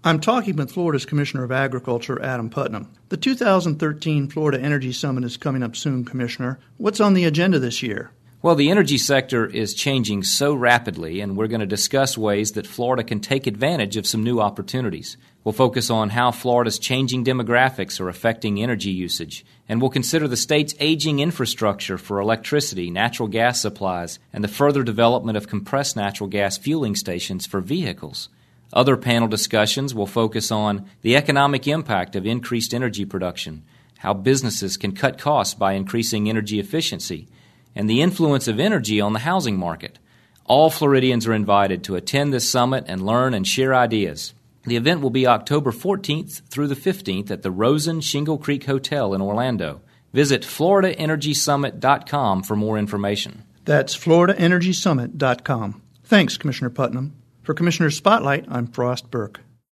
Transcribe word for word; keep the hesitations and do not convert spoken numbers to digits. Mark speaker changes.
Speaker 1: I'm talking with Florida's Commissioner of Agriculture, Adam Putnam. The two thousand thirteen Florida Energy Summit is coming up soon, Commissioner. What's on the agenda this year?
Speaker 2: Well, the energy sector is changing so rapidly, and we're going to discuss ways that Florida can take advantage of some new opportunities. We'll focus on how Florida's changing demographics are affecting energy usage, and we'll consider the state's aging infrastructure for electricity, natural gas supplies, and the further development of compressed natural gas fueling stations for vehicles. Other panel discussions will focus on the economic impact of increased energy production, how businesses can cut costs by increasing energy efficiency, and the influence of energy on the housing market. All Floridians are invited to attend this summit and learn and share ideas. The event will be October fourteenth through the fifteenth at the Rosen Shingle Creek Hotel in Orlando. Visit florida energy summit dot com for more information.
Speaker 1: That's florida energy summit dot com. Thanks, Commissioner Putnam. For Commissioner Spotlight, I'm Frost Burke.